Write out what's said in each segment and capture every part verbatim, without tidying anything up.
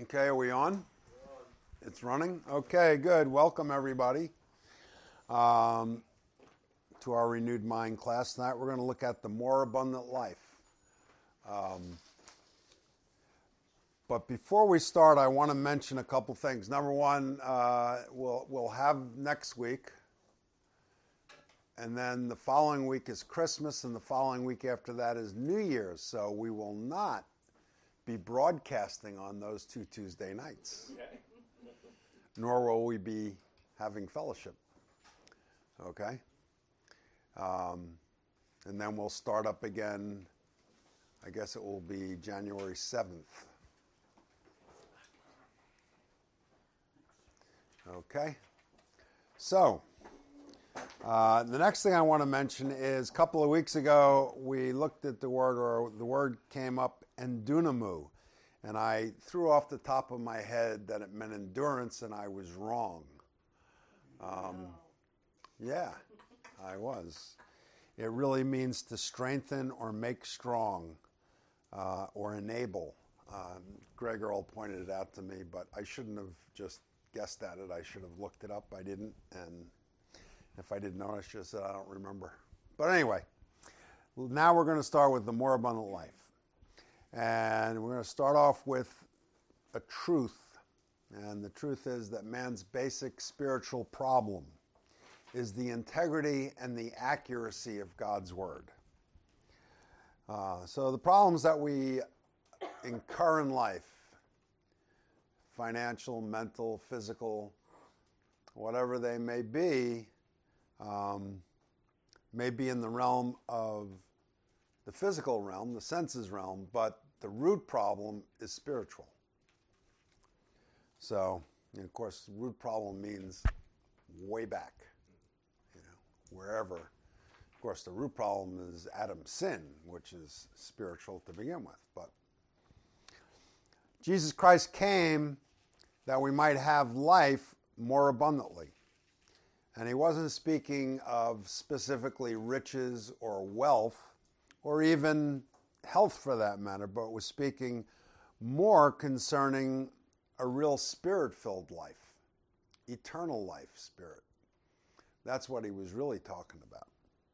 Okay, are we on? It's running? Okay, good. Welcome, everybody, um, to our Renewed Mind class. Tonight we're going to look at the more abundant life. Um, but before we start, I want to mention a couple things. Number one, uh, we'll, we'll have next week, and then the following week is Christmas, and the following week after that is New Year's, so we will not be broadcasting on those two Tuesday nights. Okay. Nor will we be having fellowship. Okay? Um, and then we'll start up again, I guess it will be January seventh. Okay? So, uh, the next thing I want to mention is a couple of weeks ago we looked at the word, or the word came up, endunamu, and I threw off the top of my head that it meant endurance, and I was wrong. Um, yeah, I was. It really means to strengthen or make strong uh, or enable. Um, Greg Earl pointed it out to me, but I shouldn't have just guessed at it. I should have looked it up. I didn't, and if I didn't know, I should have said I don't remember. But anyway, now we're going to start with the more abundant life. And we're going to start off with a truth. And the truth is that man's basic spiritual problem is the integrity and the accuracy of God's Word. Uh, so the problems that we incur in life, financial, mental, physical, whatever they may be, um, may be in the realm of the physical realm, the senses realm, but the root problem is spiritual. So, and of course, root problem means way back, you know, wherever. Of course, the root problem is Adam's sin, which is spiritual to begin with. But Jesus Christ came that we might have life more abundantly. And he wasn't speaking of specifically riches or wealth, or even health for that matter, but was speaking more concerning a real spirit-filled life, eternal life spirit. That's what he was really talking about.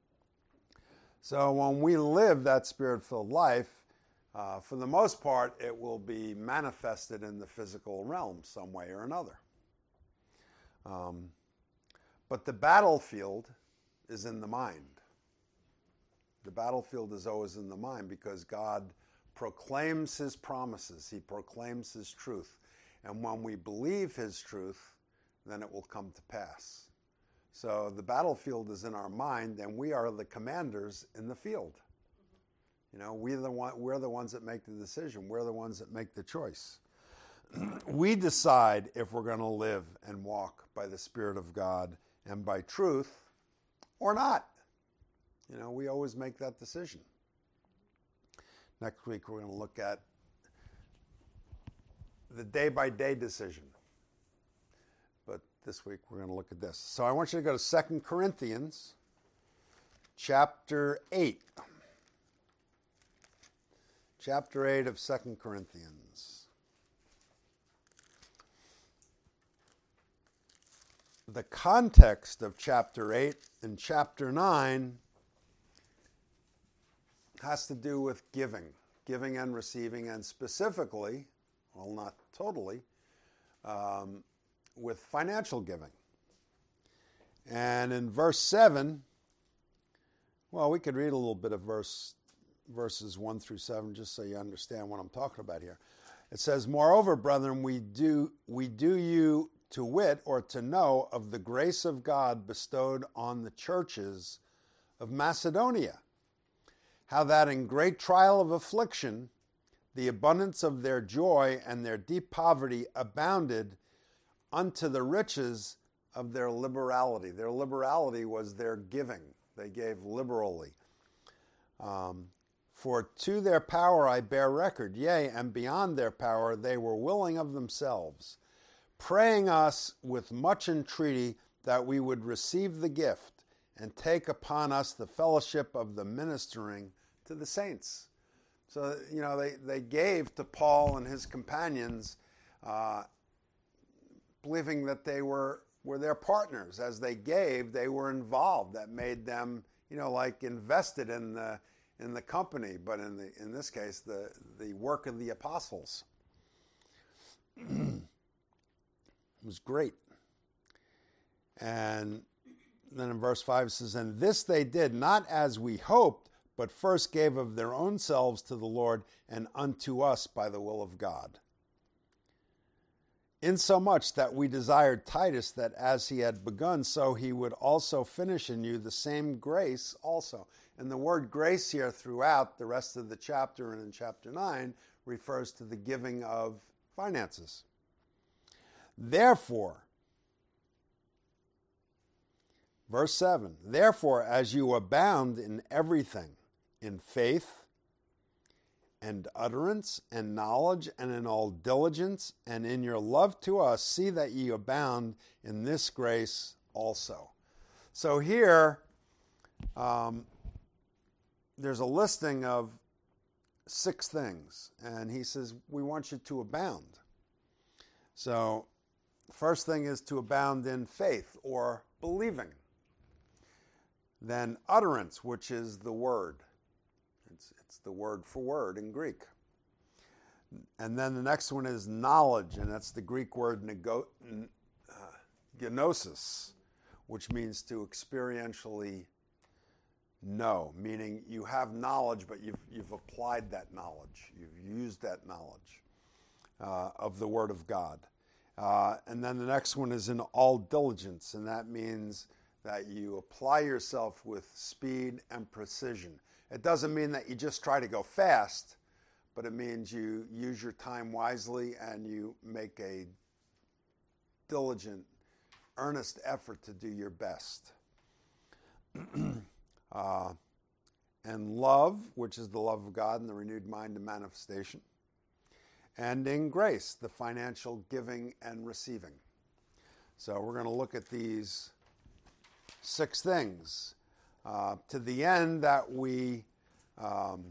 So when we live that spirit-filled life, uh, for the most part, it will be manifested in the physical realm some way or another. Um, but the battlefield is in the mind. The battlefield is always in the mind because God proclaims his promises. He proclaims his truth. And when we believe his truth, then it will come to pass. So the battlefield is in our mind, and we are the commanders in the field. You know, we're the, one, we're the ones that make the decision. We're the ones that make the choice. We decide if we're going to live and walk by the Spirit of God and by truth or not. You know, we always make that decision. Next week, we're going to look at the day-by-day decision. But this week, we're going to look at this. So I want you to go to Second Corinthians chapter eight. Chapter eight of Second Corinthians. The context of chapter eight and chapter nine has to do with giving, giving and receiving, and specifically, well, not totally, um, with financial giving. And in verse seven, well, we could read a little bit of verse verses one through seven just so you understand what I'm talking about here. It says, "Moreover, brethren, we do we do you to wit, or to know, of the grace of God bestowed on the churches of Macedonia, how that in great trial of affliction, the abundance of their joy and their deep poverty abounded unto the riches of their liberality." Their liberality was their giving. They gave liberally. Um, "For to their power I bear record, yea, and beyond their power they were willing of themselves, praying us with much entreaty that we would receive the gift and take upon us the fellowship of the ministering to the saints." So, you know, they, they gave to Paul and his companions uh, believing that they were, were their partners. As they gave, they were involved. That made them, you know, like invested in the in the company, but in the in this case, the, the work of the apostles. It was great. And then in verse five it says, and this they did not as we hoped, but first gave of their own selves to the Lord and unto us by the will of God. Insomuch that we desired Titus that as he had begun, so he would also finish in you the same grace also. And the word grace here throughout the rest of the chapter and in chapter nine refers to the giving of finances. Therefore, verse seven, therefore, as you abound in everything, in faith and utterance and knowledge and in all diligence and in your love to us, see that ye abound in this grace also. So here, um, there's a listing of six things, and he says, we want you to abound. So the first thing is to abound in faith or believing. Then utterance, which is the word. It's, it's the word for word in Greek. And then the next one is knowledge, and that's the Greek word nego, uh, gnosis, which means to experientially know, meaning you have knowledge, but you've, you've applied that knowledge. You've used that knowledge uh, of the Word of God. Uh, and then the next one is in all diligence, and that means that you apply yourself with speed and precision. It doesn't mean that you just try to go fast, but it means you use your time wisely and you make a diligent, earnest effort to do your best. uh, and love, which is the love of God and the renewed mind and manifestation. And in grace, the financial giving and receiving. So we're going to look at these six things uh, to the end that we, um,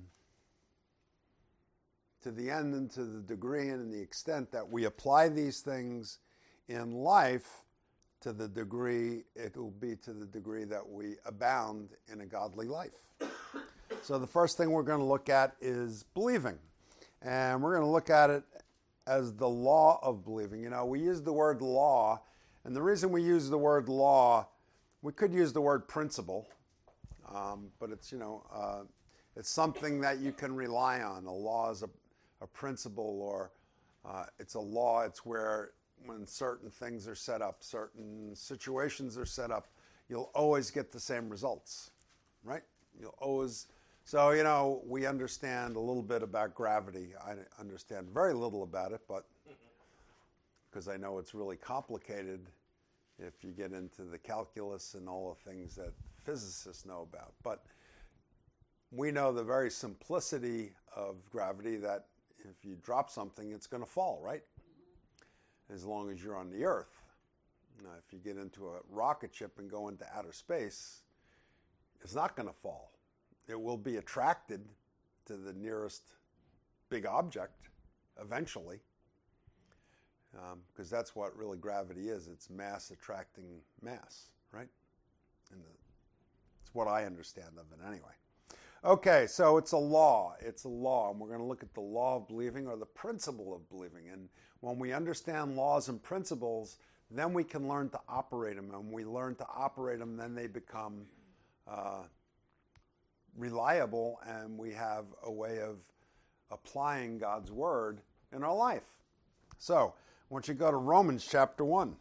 to the end and to the degree and in the extent that we apply these things in life, to the degree, it will be to the degree that we abound in a godly life. So the first thing we're going to look at is believing. And we're going to look at it as the law of believing. You know, we use the word law, and the reason we use the word law, we could use the word principle, um, but it's, you know, uh, it's something that you can rely on. A law is a, a principle, or uh, it's a law. It's where when certain things are set up, certain situations are set up, you'll always get the same results, right? You'll always... So, you know, we understand a little bit about gravity. I understand very little about it, but because I know it's really complicated if you get into the calculus and all the things that physicists know about. But we know the very simplicity of gravity, that if you drop something, it's going to fall, right? As long as you're on the Earth. Now, if you get into a rocket ship and go into outer space, it's not going to fall. It will be attracted to the nearest big object eventually, because um, that's what really gravity is. It's mass attracting mass, right? And the, it's what I understand of it anyway. Okay, so it's a law. It's a law, and we're going to look at the law of believing, or the principle of believing. And when we understand laws and principles, then we can learn to operate them. And when we learn to operate them, then they become uh, reliable, and we have a way of applying God's word in our life. So, I want you to go to Romans chapter one.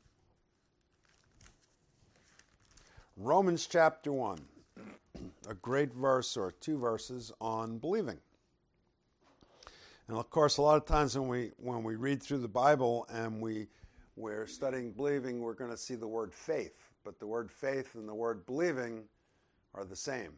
Romans chapter one. A great verse, or two verses on believing. And of course, a lot of times when we when we read through the Bible and we we're studying believing, we're going to see the word faith. But the word faith and the word believing are the same.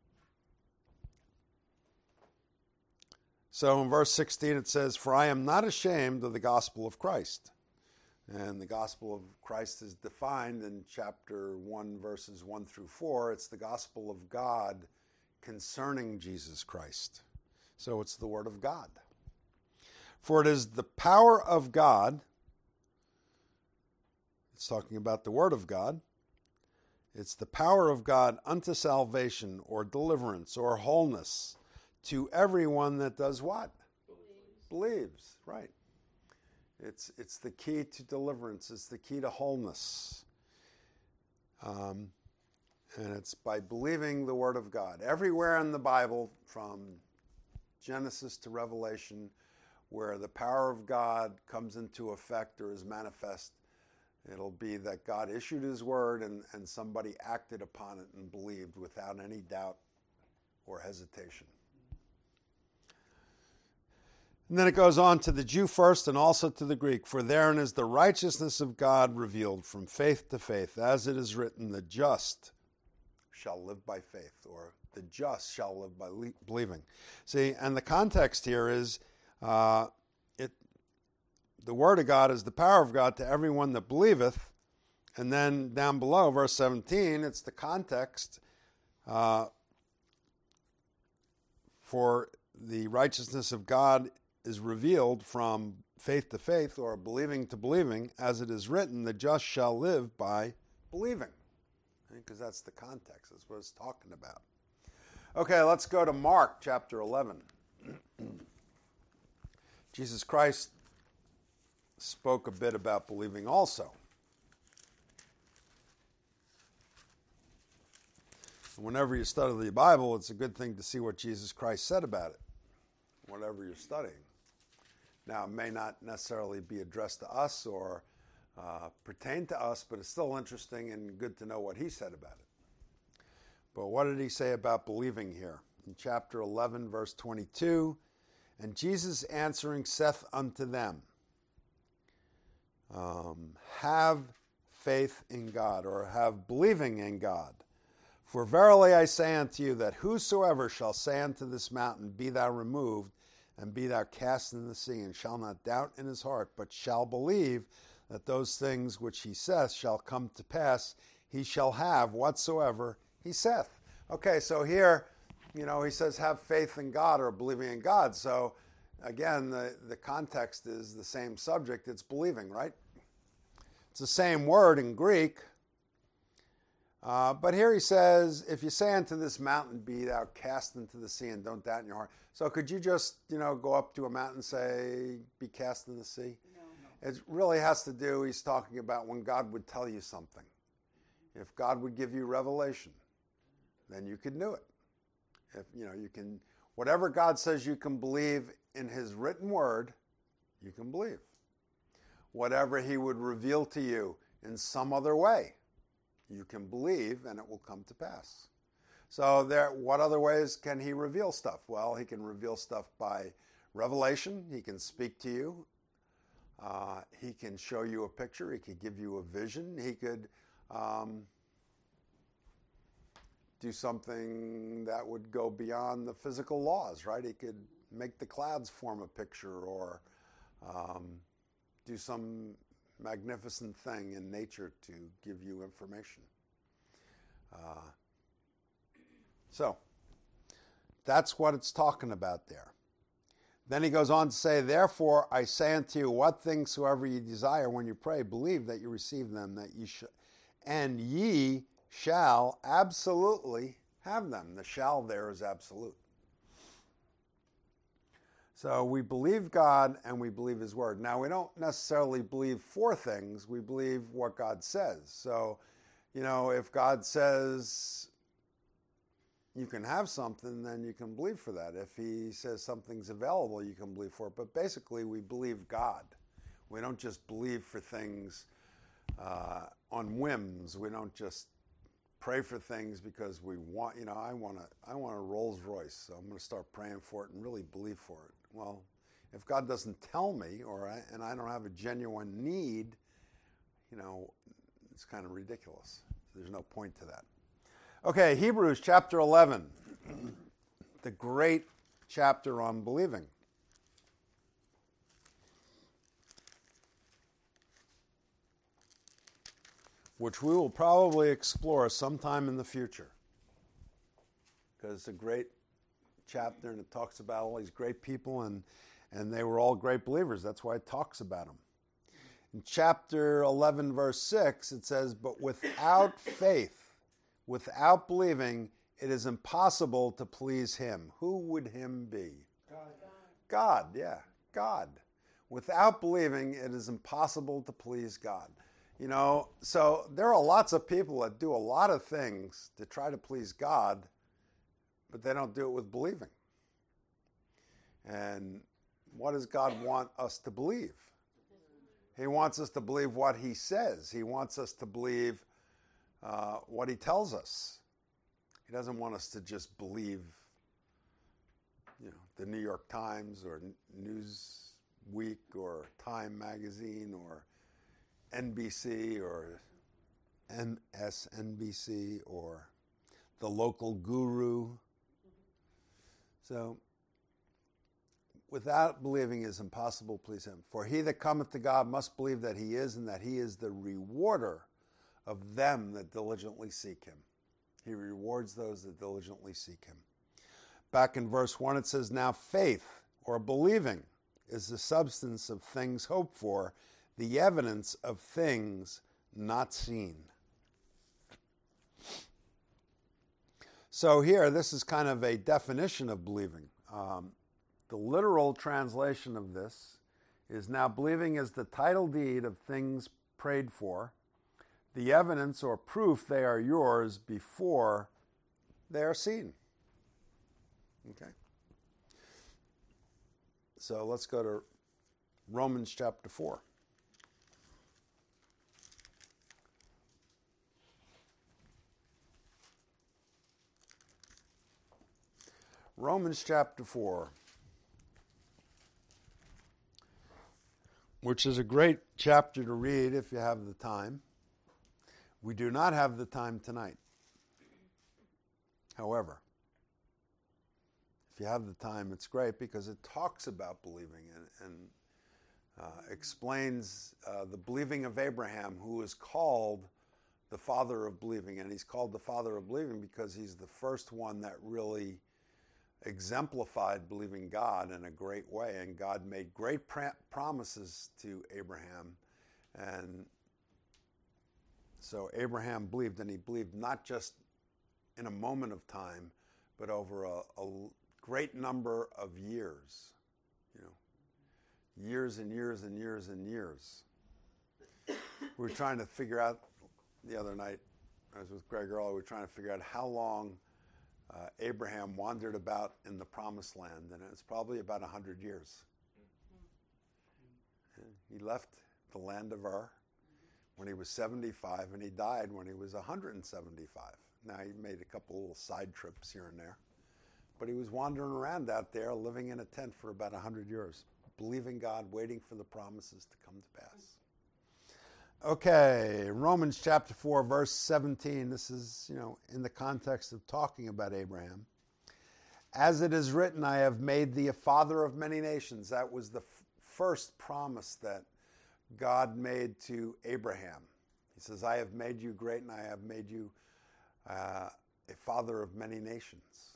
So in verse sixteen it says, "For I am not ashamed of the gospel of Christ." And the gospel of Christ is defined in chapter one, verses one through four. It's the gospel of God concerning Jesus Christ. So it's the word of God. For it is the power of God, it's talking about the Word of God, it's the power of God unto salvation or deliverance or wholeness to everyone that does what? Believes. Believes, right. It's, it's the key to deliverance. It's the key to wholeness. Um, and it's by believing the Word of God. Everywhere in the Bible, from Genesis to Revelation, where the power of God comes into effect or is manifest, it'll be that God issued His Word and, and somebody acted upon it and believed without any doubt or hesitation. And then it goes on to the Jew first and also to the Greek. For therein is the righteousness of God revealed from faith to faith, as it is written, the just shall live by faith, or the just shall live by le- believing. See, and the context here is uh, it. The word of God is the power of God to everyone that believeth. And then down below, verse seventeen, it's the context uh, for the righteousness of God is revealed from faith to faith, or believing to believing, as it is written, the just shall live by believing. Because that's the context. That's what it's talking about. Okay, let's go to Mark chapter eleven. Jesus Christ spoke a bit about believing also. Whenever you study the Bible, it's a good thing to see what Jesus Christ said about it, whatever you're studying. Now, it may not necessarily be addressed to us or uh, pertain to us, but it's still interesting and good to know what he said about it. But what did he say about believing here? In chapter eleven, verse twenty-two, and Jesus answering saith unto them, um, have faith in God, or have believing in God. For verily I say unto you that whosoever shall say unto this mountain, be thou removed, and be thou cast in the sea, and shall not doubt in his heart, but shall believe that those things which he saith shall come to pass, he shall have whatsoever he saith. Okay, so here, you know, he says have faith in God or believing in God. So again, the, the context is the same subject. It's believing, right? It's the same word in Greek. Uh, but here he says, if you say unto this mountain, be thou cast into the sea, and don't doubt in your heart. So could you just, you know, go up to a mountain and say, be cast in the sea? No, no. It really has to do, he's talking about when God would tell you something. If God would give you revelation, then you could do it. If, you know, you can, whatever God says you can believe in his written word, you can believe. Whatever he would reveal to you in some other way, you can believe and it will come to pass. So there, what other ways can he reveal stuff? Well, he can reveal stuff by revelation. He can speak to you. Uh, he can show you a picture. He could give you a vision. He could um, do something that would go beyond the physical laws, right? He could make the clouds form a picture, or um, do some magnificent thing in nature to give you information. Uh, so, that's what it's talking about there. Then he goes on to say, therefore I say unto you, what things soever ye desire when you pray, believe that you receive them, that ye shall, and ye shall absolutely have them. The shall there is absolute. So we believe God and we believe his word. Now, we don't necessarily believe for things. We believe what God says. So, you know, if God says you can have something, then you can believe for that. If he says something's available, you can believe for it. But basically, we believe God. We don't just believe for things uh, on whims. We don't just pray for things because we want, you know, I want a, I want a Rolls Royce, so I'm going to start praying for it and really believe for it. Well, if God doesn't tell me, or I, and I don't have a genuine need, you know, it's kind of ridiculous. There's no point to that. Okay, Hebrews chapter eleven, the great chapter on believing. Which we will probably explore sometime in the future. Because it's a great chapter and it talks about all these great people and, And they were all great believers. That's why it talks about them. In chapter eleven, verse six, it says, but without faith, without believing, it is impossible to please him. Who would him be? God. God, yeah, God. Without believing, it is impossible to please God. You know, so there are lots of people that do a lot of things to try to please God, but they don't do it with believing. And what does God want us to believe? He wants us to believe what he says. He wants us to believe uh, what he tells us. He doesn't want us to just believe, you know, the New York Times or Newsweek or Time Magazine or N B C or M S N B C or the local guru. So, without believing it is impossible to please him. For he that cometh to God must believe that he is, and that he is the rewarder of them that diligently seek him. He rewards those that diligently seek him. Back in verse one it says, now faith, or believing, is the substance of things hoped for, the evidence of things not seen. So here, this is kind of a definition of believing. Um, the literal translation of this is, now believing is the title deed of things prayed for, the evidence or proof they are yours before they are seen. Okay. So let's go to Romans chapter four. Romans chapter four, which is a great chapter to read if you have the time. We do not have the time tonight. However, if you have the time, it's great because it talks about believing and, and uh, explains uh, the believing of Abraham, who is called the father of believing. And he's called the father of believing because he's the first one that really exemplified believing God in a great way. And God made great pr- promises to Abraham. And so Abraham believed, and he believed not just in a moment of time, but over a, a great number of years, you know, years and years and years and years. We were trying to figure out the other night, I was with Greg Early, we were trying to figure out how long uh, Abraham wandered about in the promised land, and it's probably about one hundred years. And he left the land of Ur when he was seventy-five, and he died when he was one hundred seventy-five. Now, he made a couple little side trips here and there, but he was wandering around out there, living in a tent for about one hundred years, believing God, waiting for the promises to come to pass. Okay, Romans chapter four, verse seventeen. This is, you know, in the context of talking about Abraham. As it is written, I have made thee a father of many nations. That was the f- first promise that God made to Abraham. He says, I have made you great, and I have made you uh, a father of many nations.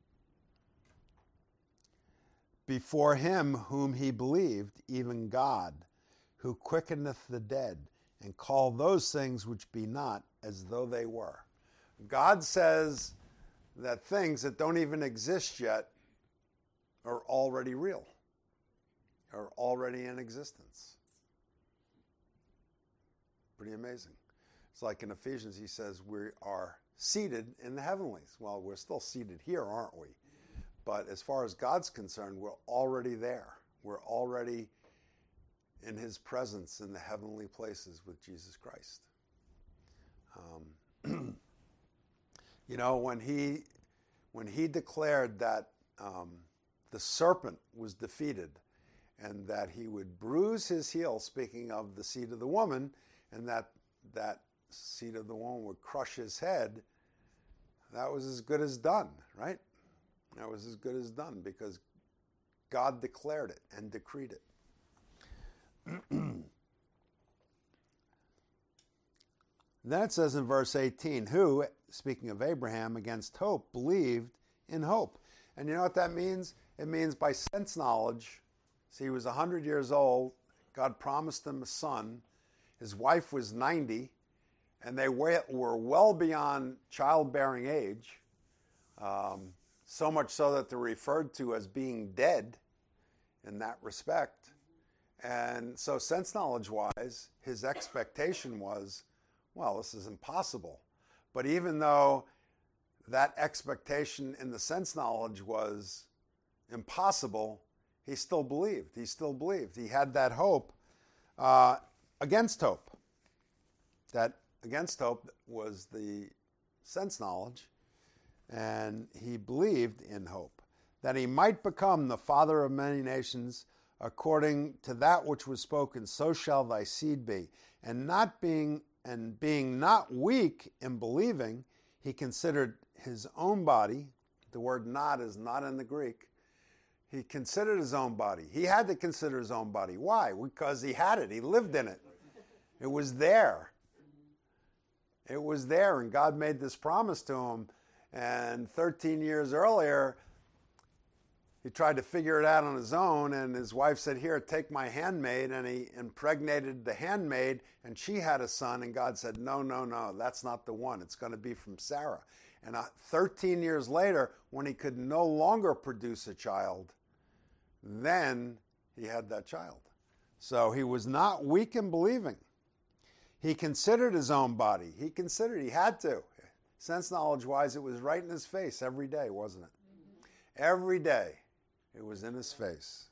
Before him whom he believed, even God, who quickeneth the dead, and call those things which be not as though they were. God says that things that don't even exist yet are already real, are already in existence. Pretty amazing. It's like in Ephesians, he says we are seated in the heavenlies. Well, we're still seated here, aren't we? But as far as God's concerned, we're already there. We're already in his presence in the heavenly places with Jesus Christ. Um, you know, when he when he declared that um, the serpent was defeated and that he would bruise his heel, speaking of the seed of the woman, and that that seed of the woman would crush his head, that was as good as done, right? That was as good as done because God declared it and decreed it. Then it says in verse eighteen, who, speaking of Abraham, against hope, believed in hope. And you know what that means? It means by sense knowledge, See, he was one hundred years old. God promised him a son. His wife was ninety, and they were well beyond childbearing age, um, so much so that they're referred to as being dead in that respect. And so sense knowledge-wise, his expectation was, well, this is impossible. But even though that expectation in the sense knowledge was impossible, he still believed. He still believed. He had that hope uh, against hope. That against hope was the sense knowledge, and he believed in hope, that he might become the father of many nations, according to that which was spoken, so shall thy seed be. And not being and being not weak in believing, he considered his own body. The word not is not in the Greek. He considered his own body. He had to consider his own body. Why? Because he had it. He lived in it. It was there. It was there, and God made this promise to him. And thirteen years earlier, he tried to figure it out on his own, and his wife said, here, take my handmaid, and he impregnated the handmaid, and she had a son, and God said, no, no, no, that's not the one. It's going to be from Sarah. And uh, thirteen years later, when he could no longer produce a child, then he had that child. So he was not weak in believing. He considered his own body. He considered, he had to. Sense knowledge-wise, it was right in his face every day, wasn't it? Mm-hmm. Every day, it was in his face.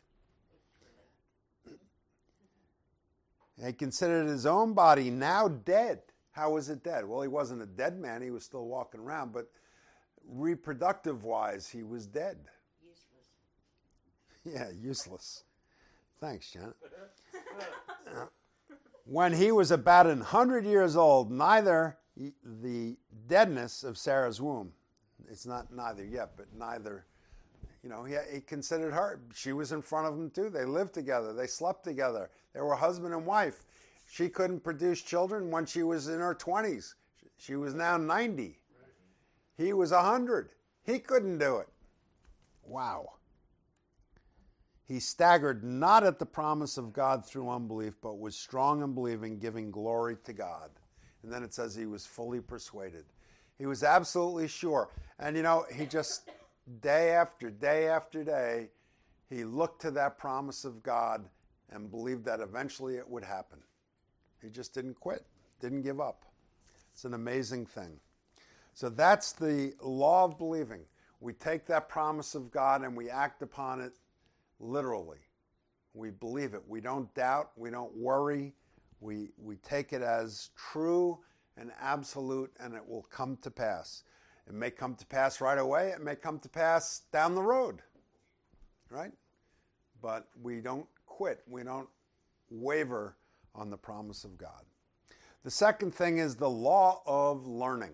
He considered his own body now dead. How was it dead? Well, he wasn't a dead man. He was still walking around, but reproductive-wise, he was dead. Useless. Yeah, useless. Thanks, Janet. Uh, when he was about a hundred years old, neither the deadness of Sarah's womb, it's not neither yet, but neither, you know, he, he considered her. She was in front of him too. They lived together. They slept together. They were husband and wife. She couldn't produce children when she was in her twenties. She was now ninety. He was one hundred. He couldn't do it. Wow. He staggered not at the promise of God through unbelief, but was strong in believing, giving glory to God. And then it says he was fully persuaded. He was absolutely sure. And you know, he just, day after day after day, he looked to that promise of God and believed that eventually it would happen. He just didn't quit, didn't give up. It's an amazing thing. So that's the law of believing. We take that promise of God and we act upon it literally. We believe it. We don't doubt. We don't worry. We, we take it as true and absolute, and it will come to pass. It may come to pass right away. It may come to pass down the road, right? But we don't quit. We don't waver on the promise of God. The second thing is the law of learning.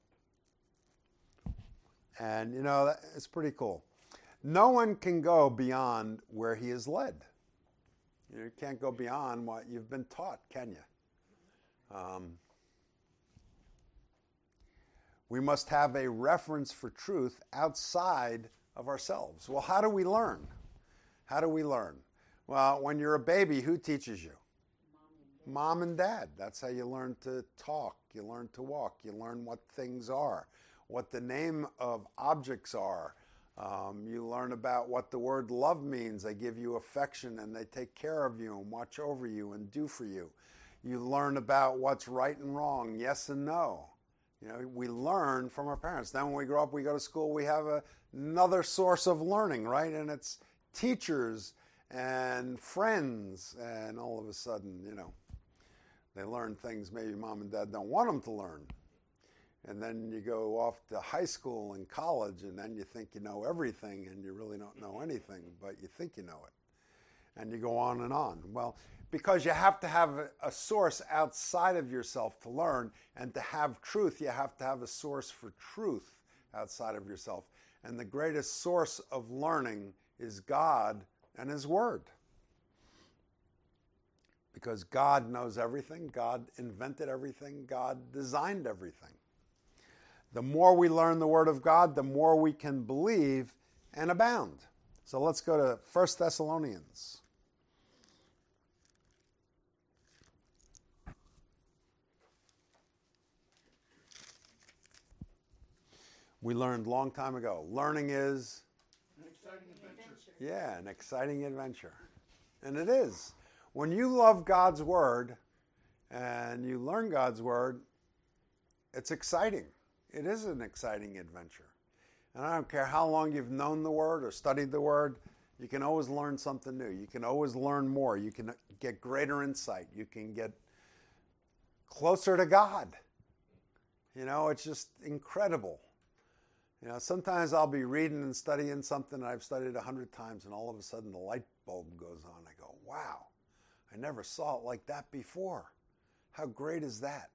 And, you know, it's pretty cool. No one can go beyond where he is led. You know, you can't go beyond what you've been taught, can you? Um, we must have a reference for truth outside of ourselves. Well, how do we learn? How do we learn? Well, when you're a baby, who teaches you? Mom and Dad. That's how you learn to talk. You learn to walk. You learn what things are, what the name of objects are. Um, you learn about what the word love means. They give you affection and they take care of you and watch over you and do for you. You learn about what's right and wrong, yes and no. You know, we learn from our parents. Then when we grow up, we go to school, we have a, another source of learning, right? And it's teachers and friends, and all of a sudden, you know, they learn things maybe mom and dad don't want them to learn. And then you go off to high school and college, and then you think you know everything, and you really don't know anything, but you think you know it. And you go on and on. Well, because you have to have a, a source outside of yourself to learn, and to have truth, you have to have a source for truth outside of yourself. And the greatest source of learning is God and His Word. Because God knows everything, God invented everything, God designed everything. The more we learn the Word of God, the more we can believe and abound. So let's go to First Thessalonians. We learned a long time ago. Learning is? An exciting adventure. Yeah, an exciting adventure. And it is. When you love God's Word and you learn God's Word, it's exciting. It is an exciting adventure. And I don't care how long you've known the Word or studied the Word, you can always learn something new. You can always learn more. You can get greater insight. You can get closer to God. You know, it's just incredible. You know, sometimes I'll be reading and studying something that I've studied a hundred times, and all of a sudden the light bulb goes on. I go, wow, I never saw it like that before. How great is that?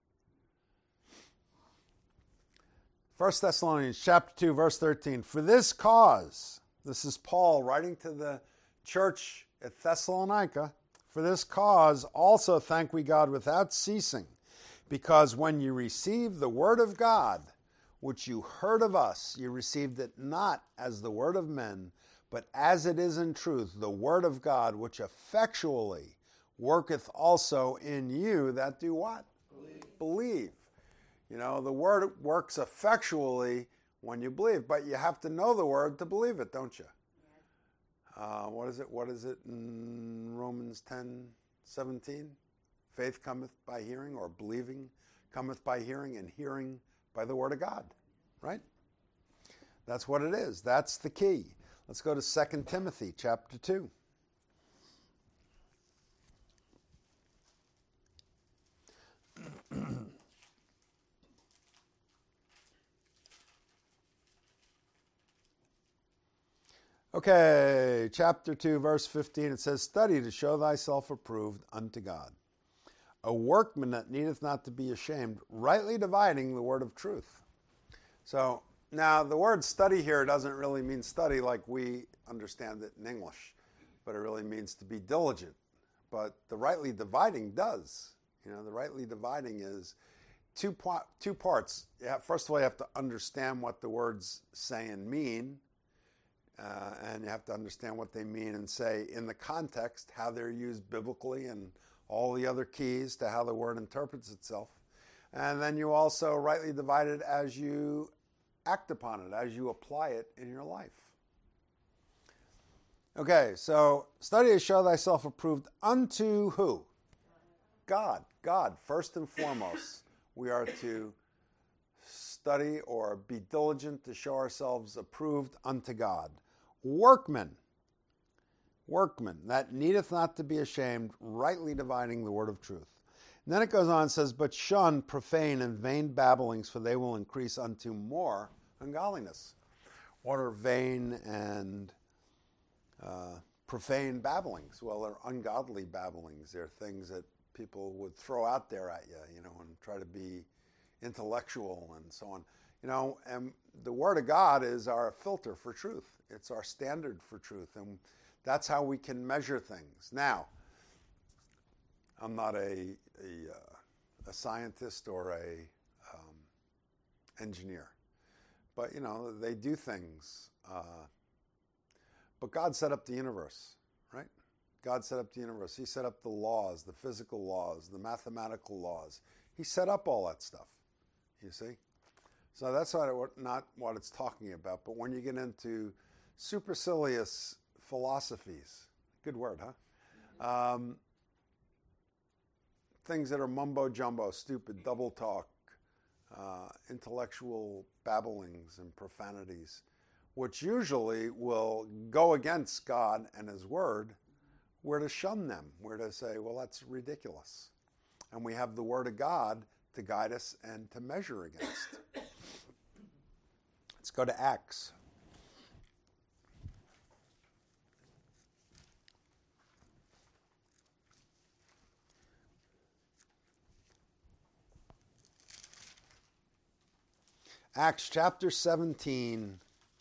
First Thessalonians chapter two, verse thirteen. For this cause, this is Paul writing to the church at Thessalonica, for this cause also thank we God without ceasing, because when you received the word of God, which you heard of us, you received it not as the word of men, but as it is in truth, the word of God, which effectually worketh also in you that do what? Believe. Believe. You know, the word works effectually when you believe, but you have to know the word to believe it, don't you? Yeah. Uh, what is it? What is it in Romans ten seventeen? Faith cometh by hearing, or believing cometh by hearing, and hearing by the word of God, right? That's what it is. That's the key. Let's go to Second Timothy chapter two. Okay, chapter two, verse fifteen, it says, study to show thyself approved unto God, a workman that needeth not to be ashamed, rightly dividing the word of truth. So, now the word study here doesn't really mean study like we understand it in English, but it really means to be diligent. But the rightly dividing does. You know, the rightly dividing is two, two parts. Yeah, first of all, you have to understand what the words say and mean. Uh, and you have to understand what they mean and say in the context, how they're used biblically, and all the other keys to how the word interprets itself. And then you also rightly divide it as you act upon it, as you apply it in your life. Okay, so study to show thyself approved unto who? God. God, first and foremost. We are to study or be diligent to show ourselves approved unto God. Workmen, workmen, that needeth not to be ashamed, rightly dividing the word of truth. And then it goes on and says, but shun profane and vain babblings, for they will increase unto more ungodliness. What are vain and uh, profane babblings? Well, they're ungodly babblings. They're things that people would throw out there at you, you know, and try to be intellectual and so on. You know, and the Word of God is our filter for truth. It's our standard for truth, and that's how we can measure things. Now, I'm not a a, uh, a scientist or a um, engineer, but you know, they do things. Uh, but God set up the universe, right? God set up the universe. He set up the laws, the physical laws, the mathematical laws. He set up all that stuff. You see. So that's not, not what it's talking about. But when you get into supercilious philosophies, good word, huh? Um, things that are mumbo-jumbo, stupid, double talk, uh, intellectual babblings and profanities, which usually will go against God and His Word, we're to shun them. We're to say, well, that's ridiculous. And we have the Word of God to guide us and to measure against. Let's go to Acts. Acts chapter seventeen.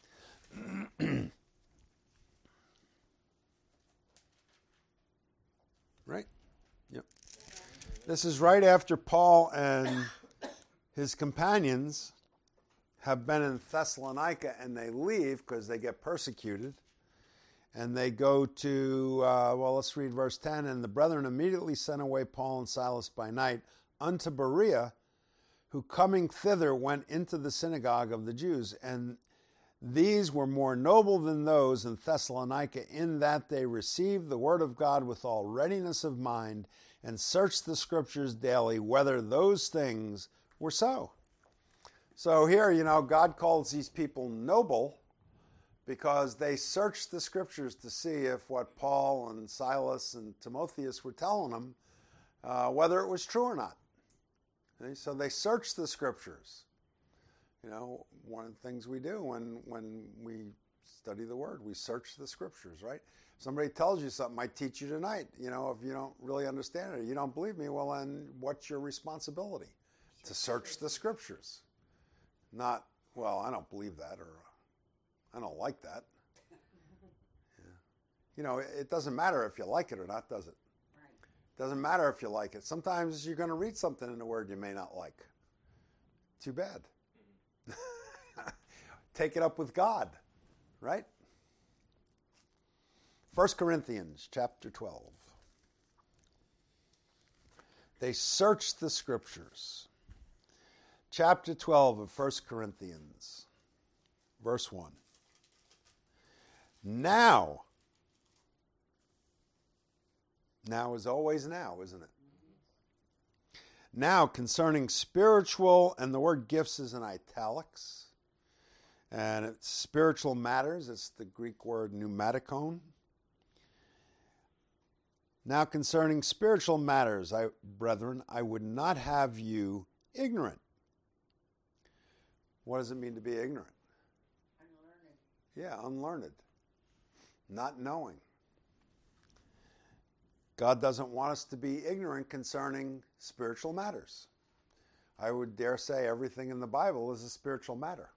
Right? Yep. This is right after Paul and his companions have been in Thessalonica, and they leave because they get persecuted. And they go to, uh, well, let's read verse ten. And the brethren immediately sent away Paul and Silas by night unto Berea, who coming thither went into the synagogue of the Jews, and these were more noble than those in Thessalonica, in that they received the word of God with all readiness of mind, and searched the scriptures daily whether those things were so. So here, you know, God calls these people noble because they searched the scriptures to see if what Paul and Silas and Timotheus were telling them, uh, whether it was true or not. Okay? So they searched the scriptures. You know, one of the things we do when, when we study the Word, we search the scriptures, right? If somebody tells you something, I teach you tonight, you know, if you don't really understand it, or you don't believe me, well then what's your responsibility? To search the scriptures. Not, well, I don't believe that, or I don't like that. Yeah. You know, it doesn't matter if you like it or not, does it? Right. It doesn't matter if you like it. Sometimes you're going to read something in the Word you may not like. Too bad. Take it up with God, right? First Corinthians chapter twelve. They searched the scriptures. Chapter twelve of First Corinthians, verse one. Now, now is always now, isn't it? Now, concerning spiritual, and the word gifts is in italics, and it's spiritual matters. It's the Greek word pneumatikon. Now, concerning spiritual matters, I, brethren, I would not have you ignorant. What does it mean to be ignorant? Unlearned. Yeah, unlearned. Not knowing. God doesn't want us to be ignorant concerning spiritual matters. I would dare say everything in the Bible is a spiritual matter.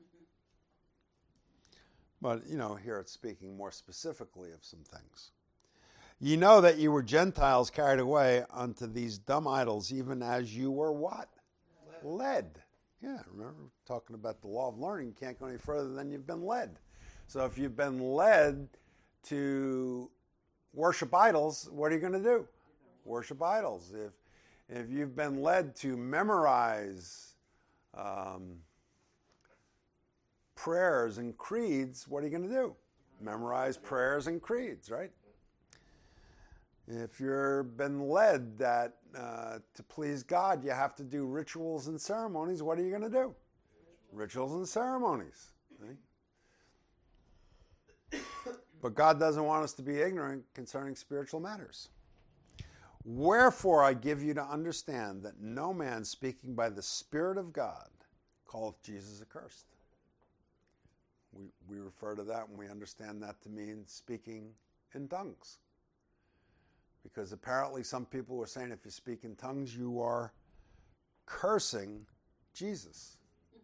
But, you know, here it's speaking more specifically of some things. Ye know that you were Gentiles carried away unto these dumb idols, even as you were what? Led. led. Yeah, remember talking about the law of learning. You can't go any further than you've been led. So if you've been led to worship idols, what are you going to do? Worship idols. If if you've been led to memorize um, prayers and creeds, what are you going to do? Memorize prayers and creeds, right? If you've been led that uh, to please God, you have to do rituals and ceremonies, what are you going to do? Rituals and ceremonies. Right? But God doesn't want us to be ignorant concerning spiritual matters. Wherefore I give you to understand that no man speaking by the Spirit of God calleth Jesus accursed. We, we refer to that and we understand that to mean speaking in tongues. Because apparently some people were saying if you speak in tongues, you are cursing Jesus.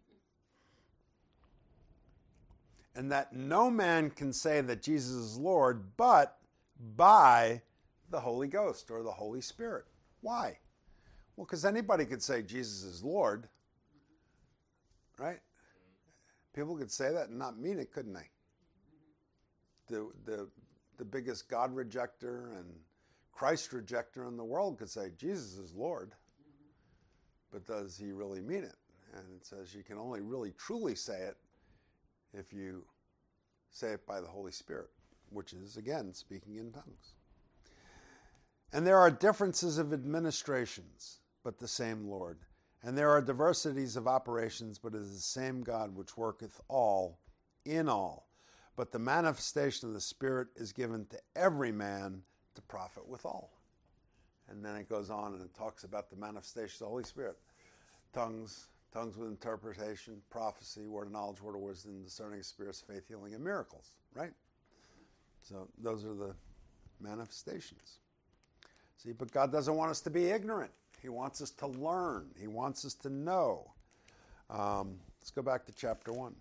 And that no man can say that Jesus is Lord, but by the Holy Ghost or the Holy Spirit. Why? Well, because anybody could say Jesus is Lord, right? People could say that and not mean it, couldn't they? The, the, the biggest God rejecter and Christ rejecter in the world could say Jesus is Lord, but does he really mean it? And it says you can only really truly say it if you say it by the Holy Spirit, which is, again, speaking in tongues. And there are differences of administrations, but the same Lord. And there are diversities of operations, but it is the same God which worketh all in all. But the manifestation of the Spirit is given to every man to profit withal. And then it goes on and it talks about the manifestation of the Holy Spirit. Tongues, tongues with interpretation, prophecy, word of knowledge, word of wisdom, discerning of spirits, faith, healing, and miracles, right? So those are the manifestations. See, but God doesn't want us to be ignorant. He wants us to learn. He wants us to know. Um, let's go back to chapter one.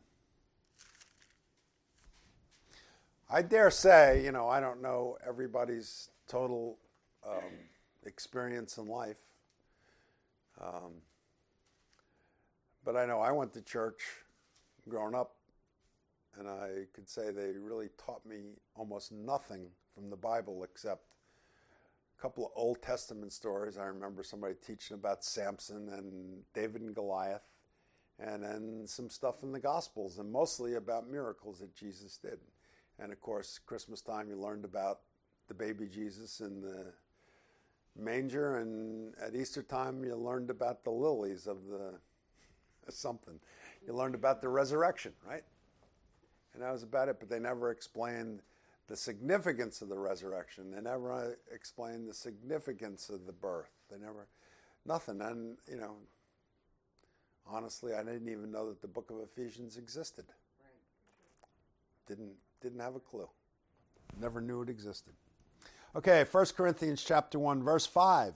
I dare say, you know, I don't know everybody's total um, experience in life. Um, but I know I went to church growing up, and I could say they really taught me almost nothing from the Bible except a couple of Old Testament stories. I remember somebody teaching about Samson and David and Goliath, and then some stuff in the Gospels, and mostly about miracles that Jesus did. And of course, Christmas time, you learned about the baby Jesus in the manger, and at Easter time, you learned about the lilies of the something. You learned about the resurrection, right? And that was about it, but they never explained the significance of the resurrection. They never explained the significance of the birth. They never, nothing. And, you know, honestly, I didn't even know that the book of Ephesians existed. Right. Didn't, didn't have a clue. Never knew it existed. Okay, First Corinthians chapter one, verse five.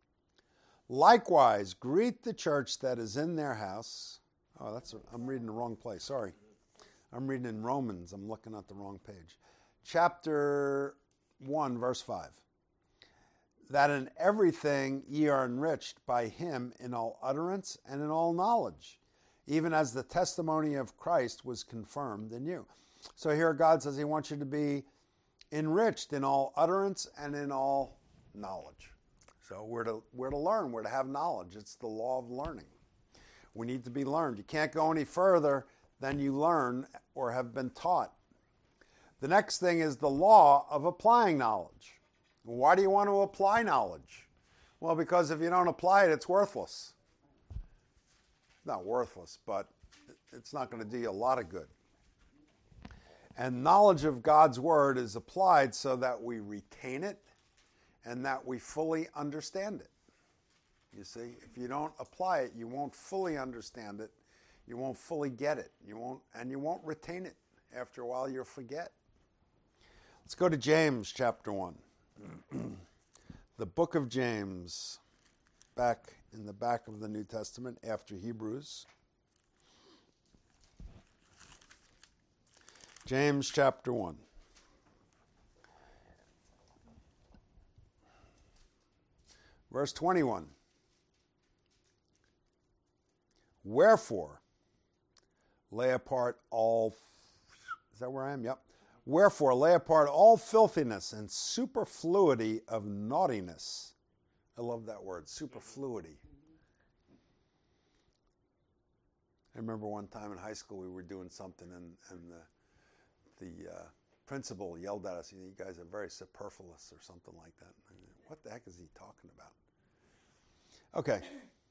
Likewise, greet the church that is in their house. Oh, that's, a, I'm reading the wrong place, sorry. I'm reading in Romans, I'm looking at the wrong page. Chapter one, verse five. That in everything ye are enriched by him in all utterance and in all knowledge, even as the testimony of Christ was confirmed in you. So here God says he wants you to be enriched in all utterance and in all knowledge. So we're to, we're to learn, we're to have knowledge. It's the law of learning. We need to be learned. You can't go any further than you learn or have been taught. The next thing is the law of applying knowledge. Why do you want to apply knowledge? Well, because if you don't apply it, it's worthless. Not worthless, but it's not going to do you a lot of good. And knowledge of God's word is applied so that we retain it and that we fully understand it. You see, if you don't apply it, you won't fully understand it. You won't fully get it. You won't, and you won't retain it. After a while, you'll forget. Let's go to James chapter one. The book of James, back in the back of the New Testament after Hebrews. James chapter one. Verse twenty-one. Wherefore, lay apart all, is that where I am? Yep. Wherefore, lay apart all filthiness and superfluity of naughtiness. I love that word, superfluity. I remember one time in high school we were doing something and, and the, the uh, principal yelled at us, you guys are very superfluous or something like that. What the heck is he talking about? Okay.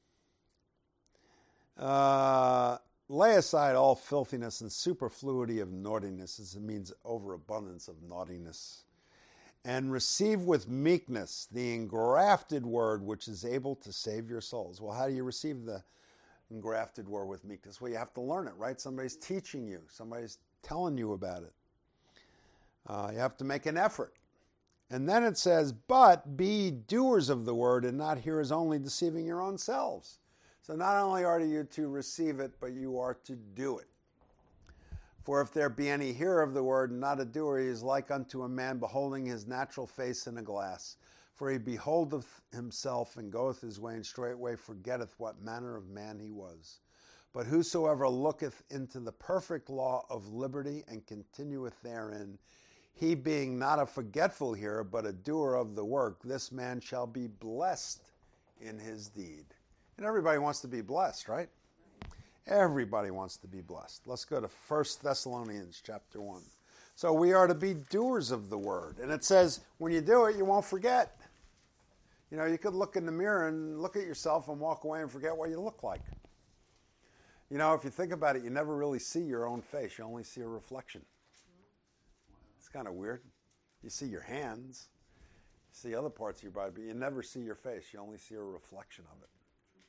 Uh, lay aside all filthiness and superfluity of naughtiness, as it means overabundance of naughtiness, and receive with meekness the engrafted word which is able to save your souls. Well, how do you receive the engrafted word with meekness? Well, you have to learn it, right? Somebody's teaching you. Somebody's telling you about it. Uh, you have to make an effort. And then it says, but be doers of the word and not hearers only, deceiving your own selves. So not only are you to receive it, but you are to do it. For if there be any hearer of the word and not a doer, he is like unto a man beholding his natural face in a glass. For he beholdeth himself and goeth his way, and straightway forgetteth what manner of man he was. But whosoever looketh into the perfect law of liberty and continueth therein, he being not a forgetful hearer, but a doer of the work, this man shall be blessed in his deed. And everybody wants to be blessed, right? Everybody wants to be blessed. Let's go to First Thessalonians chapter one. So we are to be doers of the word. And it says, when you do it, you won't forget. You know, you could look in the mirror and look at yourself and walk away and forget what you look like. You know, if you think about it, you never really see your own face. You only see a reflection. It's kind of weird. You see your hands, you see other parts of your body, but you never see your face. You only see a reflection of it.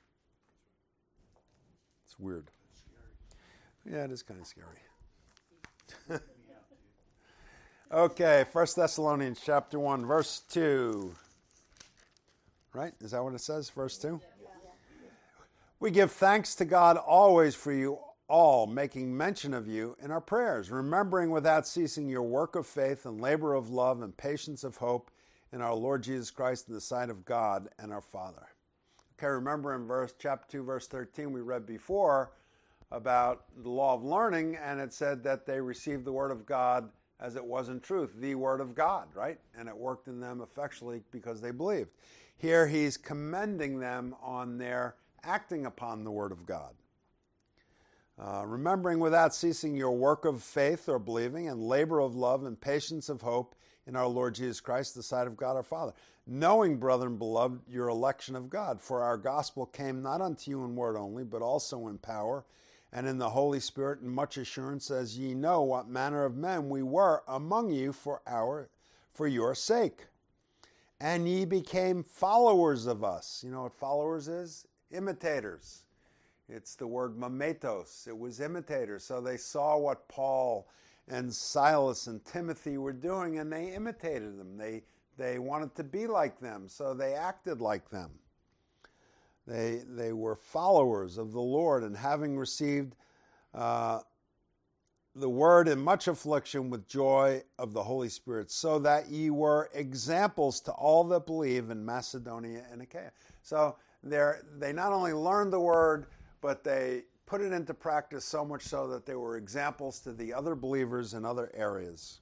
It's weird. Yeah, it is kind of scary. Okay, First Thessalonians chapter one, verse two. Right? Is that what it says, verse two? We give thanks to God always for you all, making mention of you in our prayers, remembering without ceasing your work of faith and labor of love and patience of hope in our Lord Jesus Christ in the sight of God and our Father. Okay, remember in verse chapter two, verse thirteen, we read before about the law of learning, and it said that they received the word of God as it was in truth, the Word of God, right? And it worked in them effectually because they believed. Here he's commending them on their acting upon the Word of God. Uh, remembering without ceasing your work of faith or believing and labor of love and patience of hope in our Lord Jesus Christ, the sight of God our Father. Knowing, brethren beloved, your election of God, for our gospel came not unto you in word only, but also in power and in the Holy Spirit, and much assurance, as ye know what manner of men we were among you for our for your sake. And ye became followers of us. You know what followers is? Imitators. It's the word memetos. It was imitators. So they saw what Paul and Silas and Timothy were doing, and they imitated them. They, they wanted to be like them, so they acted like them. They, they were followers of the Lord, and having received uh, the word in much affliction with joy of the Holy Spirit, so that ye were examples to all that believe in Macedonia and Achaia. So they not only learned the word, but they put it into practice so much so that they were examples to the other believers in other areas.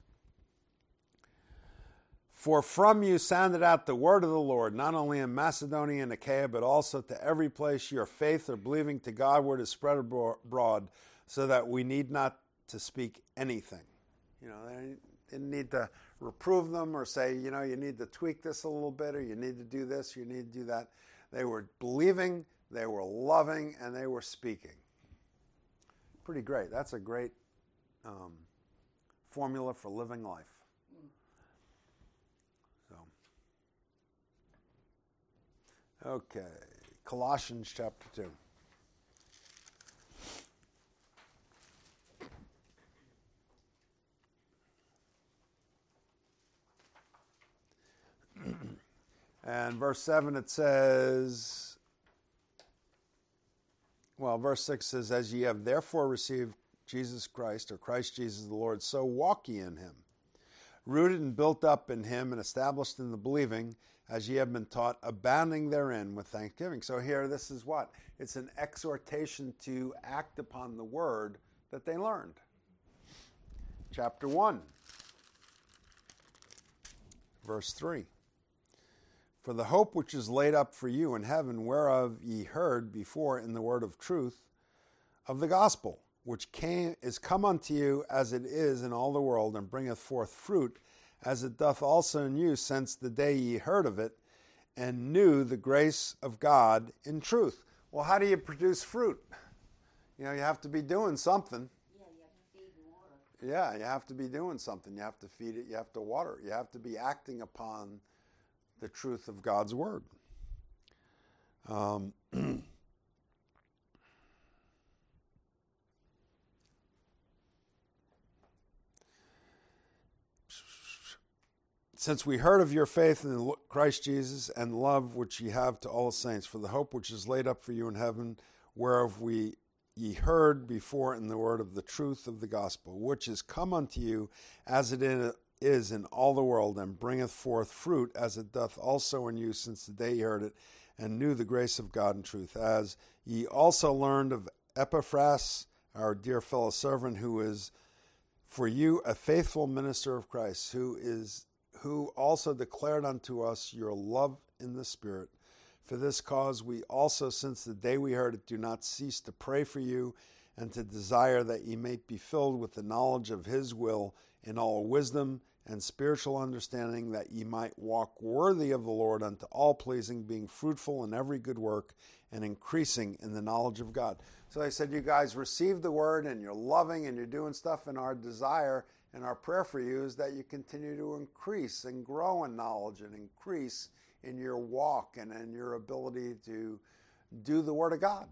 For from you sounded out the word of the Lord, not only in Macedonia and Achaia, but also to every place your faith or believing to Godward is spread abroad, so that we need not to speak anything. You know, they didn't need to reprove them or say, you know, you need to tweak this a little bit, or you need to do this, you need to do that. They were believing, they were loving, and they were speaking. Pretty great. That's a great um, formula for living life. Okay, Colossians chapter two. And verse seven it says, well, verse six says, as ye have therefore received Jesus Christ, or Christ Jesus the Lord, so walk ye in him, rooted and built up in him and established in the believing, as ye have been taught, abounding therein with thanksgiving. So here, this is what? It's an exhortation to act upon the word that they learned. Chapter one, verse three. For the hope which is laid up for you in heaven, whereof ye heard before in the word of truth of the gospel, which came is come unto you as it is in all the world, and bringeth forth fruit, as it doth also in you, since the day ye heard of it, and knew the grace of God in truth. Well, how do you produce fruit? You know, you have to be doing something. Yeah, you have to feed and water. Yeah, you have to be doing something. You have to feed it, you have to water it. You have to be acting upon the truth of God's word. Um, Since we heard of your faith in Christ Jesus and love which ye have to all the saints, for the hope which is laid up for you in heaven, whereof we ye heard before in the word of the truth of the gospel, which is come unto you as it is in all the world, and bringeth forth fruit, as it doth also in you, since the day ye heard it, and knew the grace of God in truth. As ye also learned of Epaphras, our dear fellow servant, who is for you a faithful minister of Christ, who is who also declared unto us your love in the Spirit. For this cause we also, since the day we heard it, do not cease to pray for you, and to desire that ye may be filled with the knowledge of his will in all wisdom and spiritual understanding, that ye might walk worthy of the Lord unto all pleasing, being fruitful in every good work, and increasing in the knowledge of God. So I said, you guys received the word, and you're loving, and you're doing stuff, and our desire and our prayer for you is that you continue to increase and grow in knowledge and increase in your walk and in your ability to do the Word of God.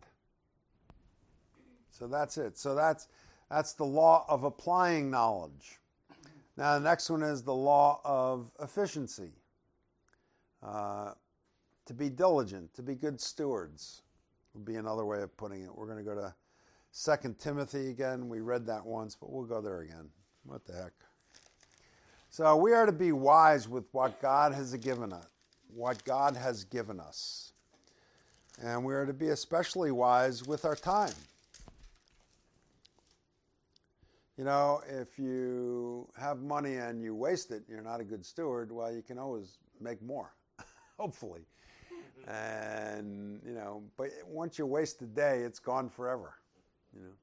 So that's it. So that's that's the law of applying knowledge. Now the next one is the law of efficiency. Uh, to be diligent, to be good stewards would be another way of putting it. We're going to go to Second Timothy again. We read that once, but we'll go there again. What the heck? So we are to be wise with what God has given us, what God has given us. And we are to be especially wise with our time. You know, if you have money and you waste it, you're not a good steward. Well, you can always make more, hopefully. And, you know, but once you waste a day, it's gone forever, you know.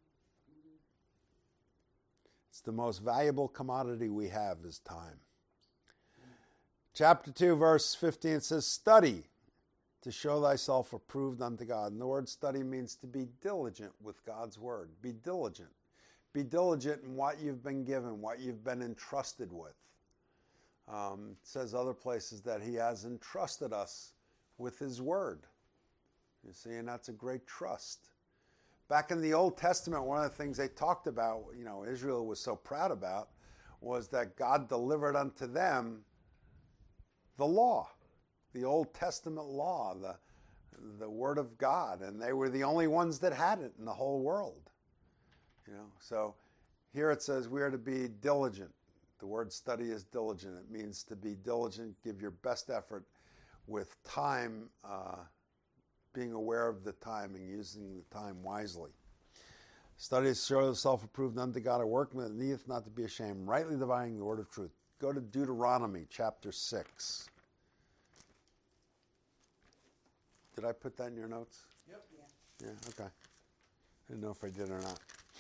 It's the most valuable commodity we have is time. Chapter two, verse fifteen, it says, study to show thyself approved unto God. And the word study means to be diligent with God's word. Be diligent. Be diligent in what you've been given, what you've been entrusted with. Um, it says other places that he has entrusted us with his word. You see, and that's a great trust. Back in the Old Testament, one of the things they talked about, you know, Israel was so proud about, was that God delivered unto them the law, the Old Testament law, the, the Word of God, and they were the only ones that had it in the whole world. You know, so here it says we are to be diligent. The word study is diligent. It means to be diligent, give your best effort with time, uh, being aware of the time and using the time wisely. Study to show yourself approved unto God, a workman that needeth not to be ashamed, rightly dividing the word of truth. Go to Deuteronomy chapter six. Did I put that in your notes? Yep. Yeah. Yeah, okay. I didn't know if I did or not.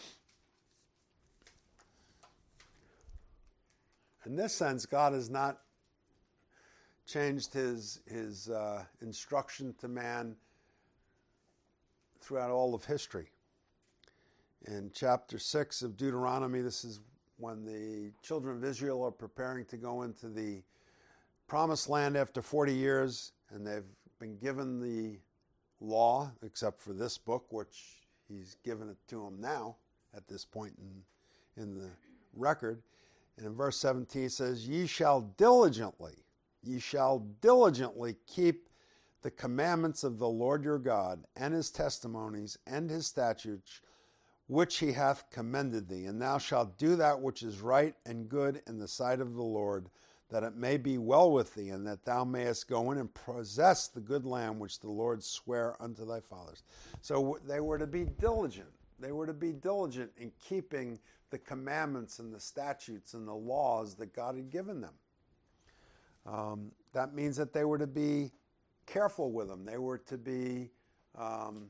In this sense, God has not changed his, his uh, instruction to man throughout all of history. In chapter six of Deuteronomy, this is when the children of Israel are preparing to go into the promised land after forty years, and they've been given the law, except for this book, which he's given it to them now at this point in, in the record. And in verse seventeen it says, Ye shall diligently, ye shall diligently keep the commandments of the Lord your God, and his testimonies, and his statutes, which he hath commended thee. And thou shalt do that which is right and good in the sight of the Lord, that it may be well with thee, and that thou mayest go in and possess the good land which the Lord sware unto thy fathers. So they were to be diligent. They were to be diligent in keeping the commandments and the statutes and the laws that God had given them. Um, that means that they were to be careful with them. They were to be um,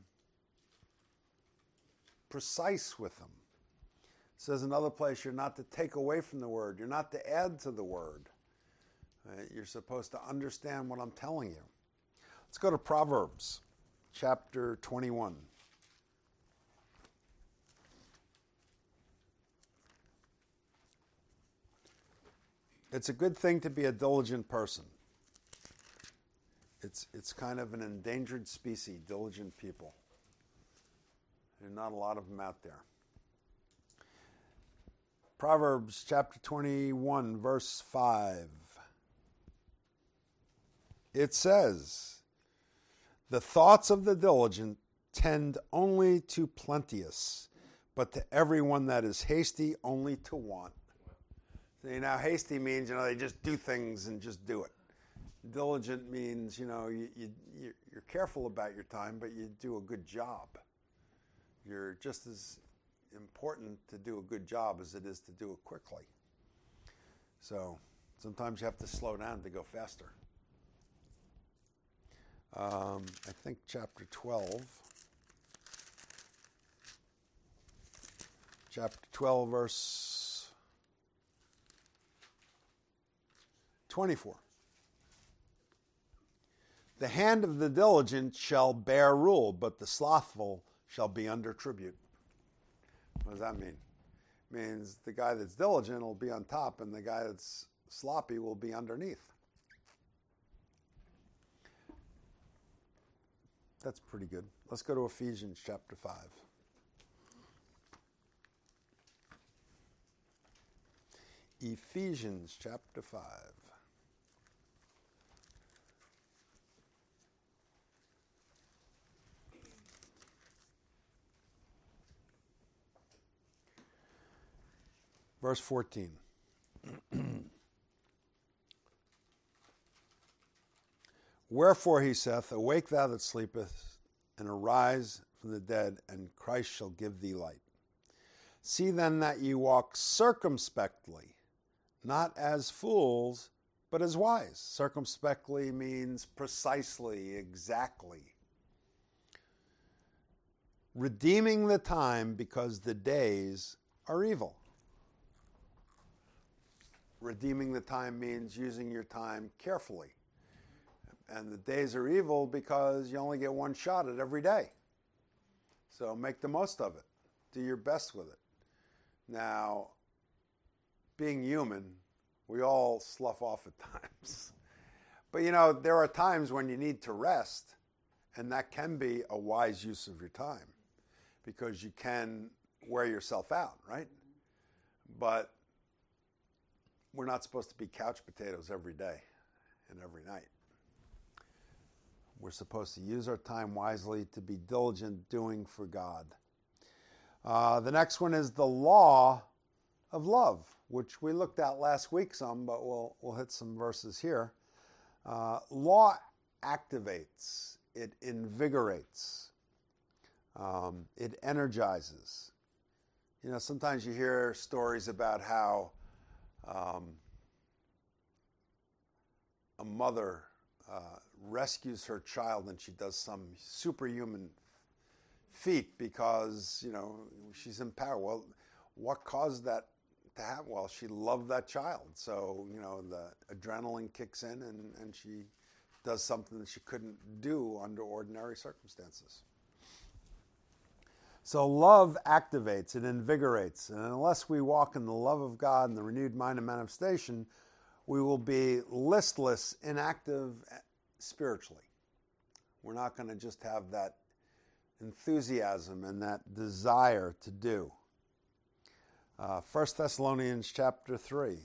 precise with them. It says in another place, you're not to take away from the word. You're not to add to the word. Uh, you're supposed to understand what I'm telling you. Let's go to Proverbs chapter twenty-one. It's a good thing to be a diligent person. It's, it's kind of an endangered species, diligent people. There are not a lot of them out there. Proverbs chapter twenty-one, verse five. It says, The thoughts of the diligent tend only to plenteous, but to everyone that is hasty only to want. See, now hasty means, you know, they just do things and just do it. Diligent means, you know, you, you, you're careful about your time, but you do a good job. You're just as important to do a good job as it is to do it quickly. So sometimes you have to slow down to go faster. Um, I think chapter twelve. Chapter twelve, verse twenty-four. The hand of the diligent shall bear rule, but the slothful shall be under tribute. What does that mean? It means the guy that's diligent will be on top, and the guy that's sloppy will be underneath. That's pretty good. Let's go to Ephesians chapter five. Ephesians chapter five. Verse fourteen. Wherefore he saith, Awake thou that sleepest, and arise from the dead, and Christ shall give thee light. See then that you walk circumspectly, not as fools, but as wise. Circumspectly means precisely, exactly. Redeeming the time because the days are evil. Redeeming the time means using your time carefully. And the days are evil because you only get one shot at every day. So make the most of it. Do your best with it. Now, being human, we all slough off at times. But you know, there are times when you need to rest, and that can be a wise use of your time because you can wear yourself out, right? But we're not supposed to be couch potatoes every day and every night. We're supposed to use our time wisely to be diligent doing for God. Uh, the next one is the law of love, which we looked at last week some, but we'll we'll hit some verses here. Uh, law activates, it invigorates, um, it energizes. You know, sometimes you hear stories about how um, a mother uh, rescues her child and she does some superhuman feat because, you know, she's in power. Well, what caused that to happen? Well, she loved that child. So, you know, the adrenaline kicks in and, and she does something that she couldn't do under ordinary circumstances. So love activates, it invigorates. And unless we walk in the love of God and the renewed mind and manifestation, we will be listless, inactive spiritually. We're not going to just have that enthusiasm and that desire to do. Uh, First Thessalonians chapter three.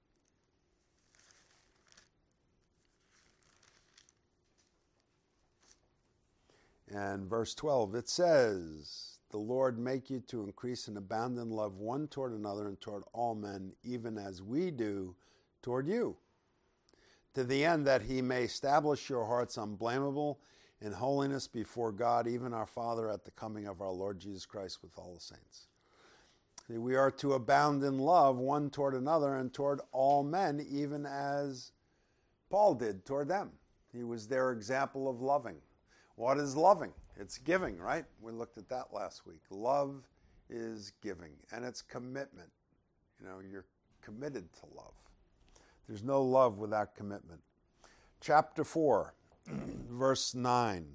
And verse twelve, it says, "The Lord make you to increase and abound in love one toward another and toward all men, even as we do toward you, to the end that he may establish your hearts unblameable in holiness before God, even our Father, at the coming of our Lord Jesus Christ with all the saints." See, we are to abound in love one toward another and toward all men, even as Paul did toward them. He was their example of loving. What is loving? It's giving, right? We looked at that last week. Love is giving, and it's commitment. You know, you're committed to love. There's no love without commitment. Chapter four, verse nine.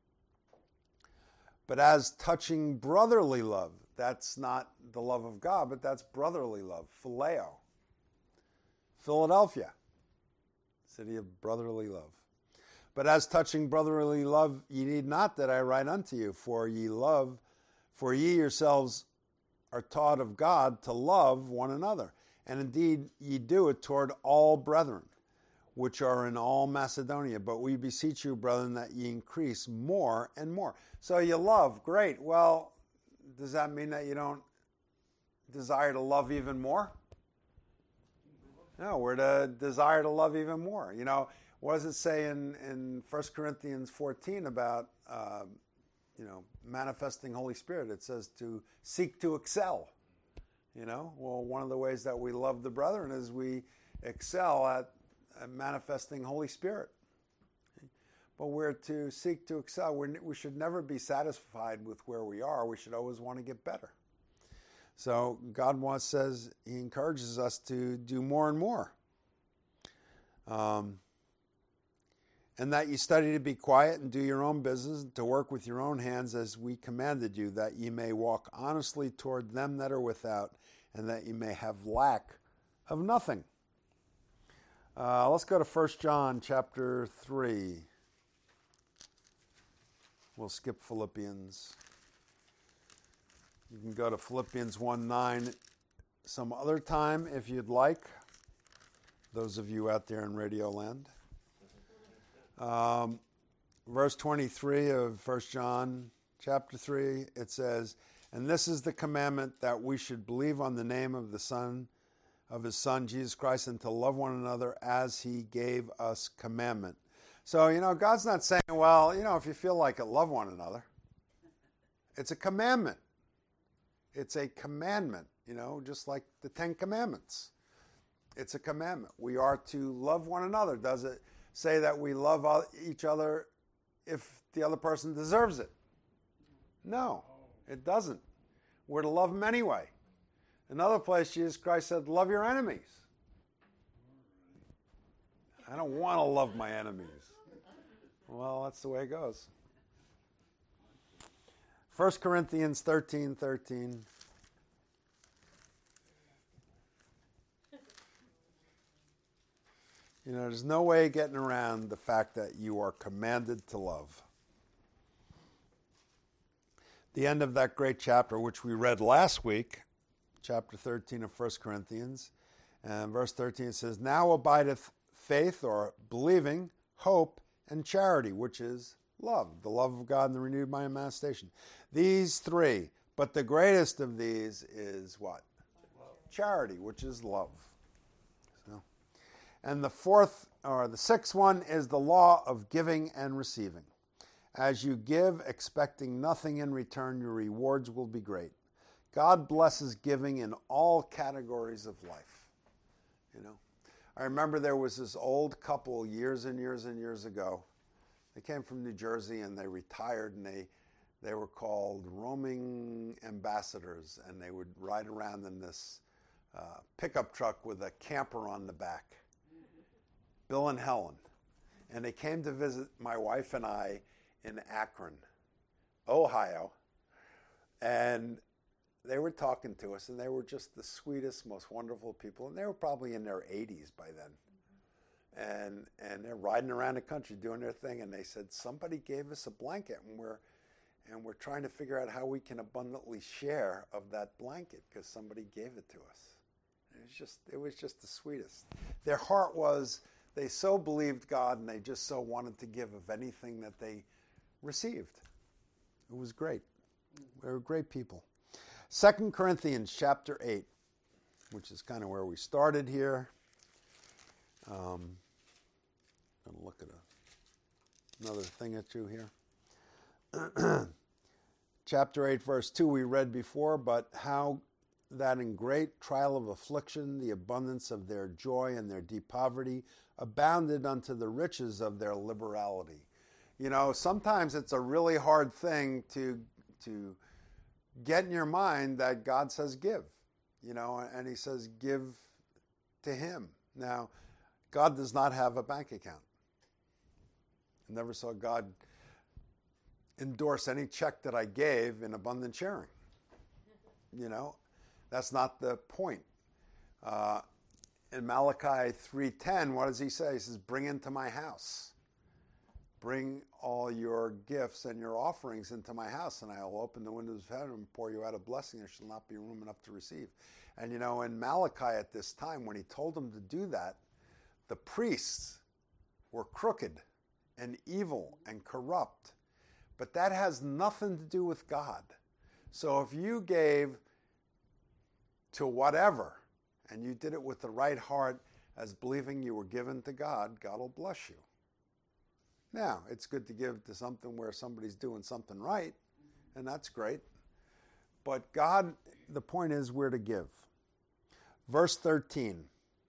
But as touching brotherly love, that's not the love of God, but that's brotherly love, phileo. Philadelphia, city of brotherly love. But as touching brotherly love, ye need not that I write unto you, for ye love, for ye yourselves are taught of God to love one another. And indeed ye do it toward all brethren, which are in all Macedonia. But we beseech you, brethren, that ye increase more and more. So you love, great. Well, does that mean that you don't desire to love even more? No, we're to desire to love even more. You know, what does it say in, in First Corinthians fourteen about, uh, you know, manifesting Holy Spirit? It says to seek to excel. You know, well, one of the ways that we love the brethren is we excel at, at manifesting Holy Spirit. But we're to seek to excel. We're, we should never be satisfied with where we are. We should always want to get better. So God wants, says, he encourages us to do more and more. Um, and that you study to be quiet and do your own business, to work with your own hands as we commanded you, that ye may walk honestly toward them that are without, and that you may have lack of nothing. Uh, let's go to First John chapter three. We'll skip Philippians. You can go to Philippians one nine some other time if you'd like, those of you out there in Radio Land. Um, verse twenty-three of First John chapter three, it says, "And this is the commandment, that we should believe on the name of the Son, of his Son, Jesus Christ, and to love one another as he gave us commandment." So, you know, God's not saying, well, you know, if you feel like it, love one another. It's a commandment. It's a commandment, you know, just like the Ten Commandments. It's a commandment. We are to love one another. Does it say that we love each other if the other person deserves it? No, it doesn't. We're to love them anyway. Another place, Jesus Christ said, love your enemies. I don't want to love my enemies. Well, that's the way it goes. First Corinthians thirteen thirteen. You know, there's no way getting around the fact that you are commanded to love. The end of that great chapter, which we read last week, chapter thirteen of First Corinthians, and verse thirteen says, now abideth faith, or believing, hope, and charity, which is love, the love of God and the renewed mind and manifestation. These three, but the greatest of these is what? Love. Charity, which is love. So, and the fourth, or the sixth one, is the law of giving and receiving. As you give, expecting nothing in return, your rewards will be great. God blesses giving in all categories of life. You know, I remember there was this old couple years and years and years ago. They came from New Jersey and they retired, and they they were called roaming ambassadors, and they would ride around in this uh, pickup truck with a camper on the back. Bill and Helen. And they came to visit my wife and I in Akron, Ohio, and they were talking to us, and they were just the sweetest, most wonderful people, and they were probably in their eighties by then, and and they're riding around the country doing their thing, and they said, somebody gave us a blanket, and we're and we're trying to figure out how we can abundantly share of that blanket because somebody gave it to us. And it was just it was just the sweetest. Their heart was, they so believed God, and they just so wanted to give of anything that they received. It was great. They were great people. Second Corinthians chapter eight, which is kind of where we started here. Um, I'm going to look at a, another thing or two here. Chapter eight, verse two, we read before, but how that in great trial of affliction, the abundance of their joy and their deep poverty abounded unto the riches of their liberality. You know, sometimes it's a really hard thing to to get in your mind that God says give, you know, and he says give to him. Now, God does not have a bank account. I never saw God endorse any check that I gave in abundant sharing. You know, that's not the point. Uh, in Malachi three ten, what does he say? He says, bring into my house. Bring all your gifts and your offerings into my house, and I will open the windows of heaven and pour you out a blessing. There shall not be room enough to receive. And you know, in Malachi at this time, when he told them to do that, the priests were crooked and evil and corrupt. But that has nothing to do with God. So if you gave to whatever, and you did it with the right heart as believing you were given to God, God will bless you. Now, it's good to give to something where somebody's doing something right, and that's great. But God, the point is we're to give. Verse thirteen,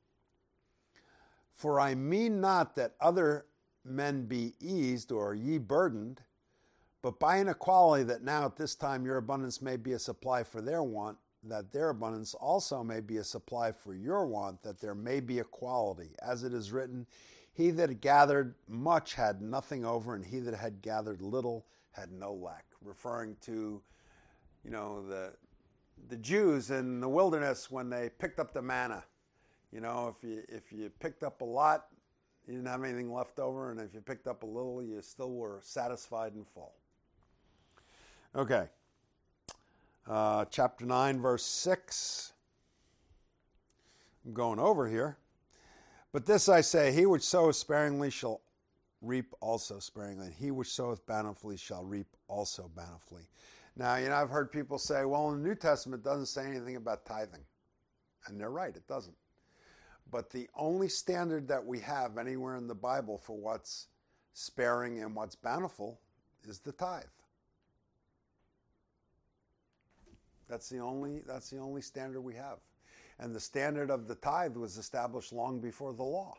for I mean not that other men be eased or ye burdened, but by an equality that now at this time your abundance may be a supply for their want, that their abundance also may be a supply for your want, that there may be equality. As it is written, he that gathered much had nothing over, and he that had gathered little had no lack. Referring to, you know, the the Jews in the wilderness when they picked up the manna. You know, if you if you picked up a lot, you didn't have anything left over, and if you picked up a little, you still were satisfied and full. Okay. Uh, chapter nine, verse six. I'm going over here. But this I say, he which soweth sparingly shall reap also sparingly, and he which soweth bountifully shall reap also bountifully. Now, you know, I've heard people say, well, in the New Testament it doesn't say anything about tithing. And they're right, it doesn't. But the only standard that we have anywhere in the Bible for what's sparing and what's bountiful is the tithe. That's the only, that's the only standard we have. And the standard of the tithe was established long before the law.